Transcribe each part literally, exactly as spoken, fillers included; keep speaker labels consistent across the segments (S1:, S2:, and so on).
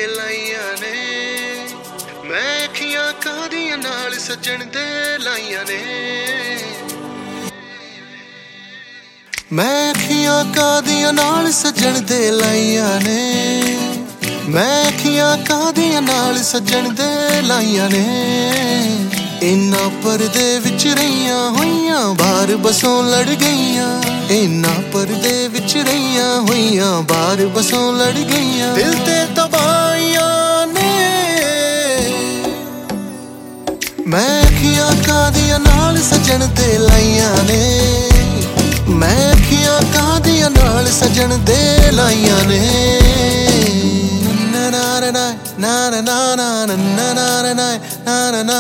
S1: ਲਾਈਆਂ ਨੇ ਮੈਂ ਅੱਖੀਆਂ ਕਾਹਦੀਆਂ ਨਾਲ ਸੱਜਣ ਦੇ ਲਾਈਆਂ ਨੇ ਮੈਂ ਅੱਖੀਆਂ ਕਾਹਦੀਆਂ ਨਾਲ ਸੱਜਣ ਦੇ ਲਾਈਆਂ ਨੇ ਮੈਂ ਅੱਖੀਆਂ ਕਾਹਦੀਆਂ ਨਾਲ ਸੱਜਣ ਦੇ ਲਾਈਆਂ ਨੇ ਇੰਨਾ ਪਰਦੇ ਵਿੱਚ ਰਹੀਆਂ ਹੋਈਆਂ ਬਾਹਰ ਬਸੋਂ ਲੜ ਗਈਆਂ ਇੰਨਾ ਪਰਦੇ ਵਿੱਚ ਰਹੀਆਂ ਹੋਈਆਂ ਬਾਹਰ ਬਸੋਂ ਲੜ ਗਈਆਂ ਦਿਲ ਤੇ ਤਬਾਹੀਆਂ ਨੇ ਮੈਂ ਅੱਖੀਆਂ ਕਾਹਦੀਆਂ ਨਾਲ ਸੱਜਣ ਤੇ ਲਾਈਆਂ ਨੇ ਮੈਂ ਅੱਖੀਆਂ ਕਾਹਦੀਆਂ ਨਾਲ ਸੱਜਣ ਦੇ ਲਾਈਆਂ ਨੇ na na na na na na na na na na na na na na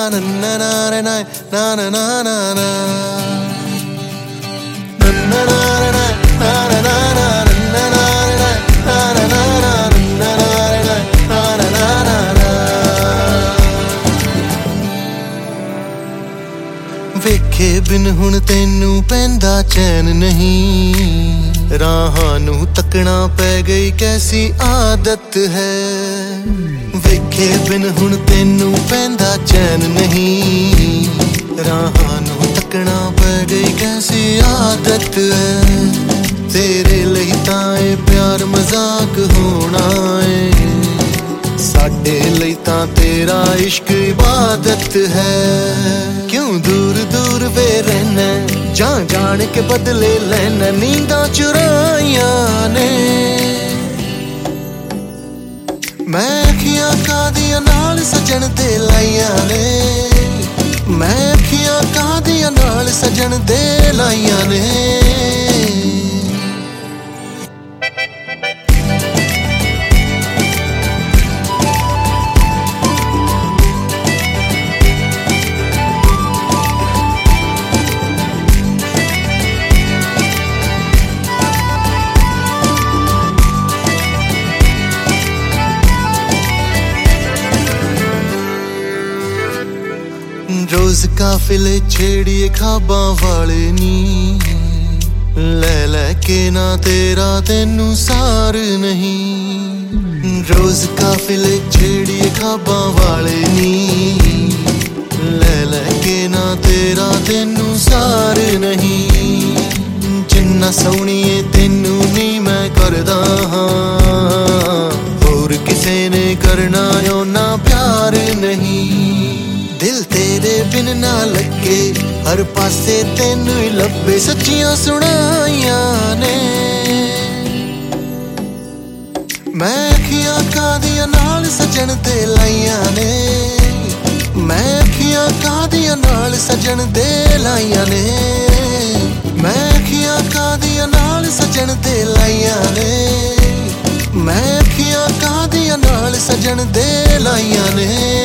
S1: ਵੇਖੇ ਬਿਨ ਹੁਣ ਤੈਨੂੰ ਪੈਂਦਾ ਚੈਨ ਨਹੀਂ ਰਾਹਾਂ ਨੂੰ ਤੱਕਣਾ ਪੈ ਗਈ ਕੈਸੀ ਆਦਤ ਹੈ ਵੇਖੇ ਬਿਨ ਹੁਣ ਤੈਨੂੰ ਪੈਂਦਾ ਚੈਨ ਨਹੀਂ ਰਾਹਾਂ ਨੂੰ ਤੱਕਣਾ ਪੈ ਗਈ ਕੈਸੀ ਆਦਤ ਹੈ ਤੇਰੇ ਲਈ ਤਾਂ ਇਹ ਪਿਆਰ ਮਜ਼ਾਕ ਹੋਣਾ ਏ ਸਾਡੇ ਲਈ ਤਾਂ ਤੇਰਾ ਇਸ਼ਕ ਇਬਾਦਤ ਹੈ ਕਿਉਂ ਦੂਰ ਦੂਰ ਵੇ ਰਹਿਣਾ ਜਾਣ ਜਾਣ ਕੇ ਬਦਲੇ ਲੈਣਾ ਨੀਂਦਾਂ ਚੁਰਾਈਆਂ ਨੇ ਮੈਂ ਅੱਖੀਆਂ ਕਾਹਦੀਆਂ ਨਾਲ ਸੱਜਣ ਤੇ ਲਾਈਆਂ ਨੇ ਮੈਂ ਅੱਖੀਆਂ ਕਾਹਦੀਆਂ ਨਾਲ ਸੱਜਣ ਦੇ ਲਾਈਆਂ ਨੇ रोज काफिले छेड़िए खाबां वाले नी ले लेके ना तेरा तेनू सार नहीं रोज काफिले छेड़िए खाबां वाले नी ले लेके ना तेरा तेनू सार नहीं जिन्ना सोहणीए तेनू नी मैं करदा हां होर किसे ने करना ओना प्यार नहीं दिल तेरे बिन ना लगे हर पासे तेनू ही लभे सच्चियां सुनाइयां ने मैं अखियां काहदियां नाल सजन ते लाइयां ने मैं अखियां काहदियां नाल सजन दे लाइयां ने मैं अखियां काहदियां नाल सजन ते लाइयां ने मैं अखियां काहदियां नाल सजन दे लाइयां ने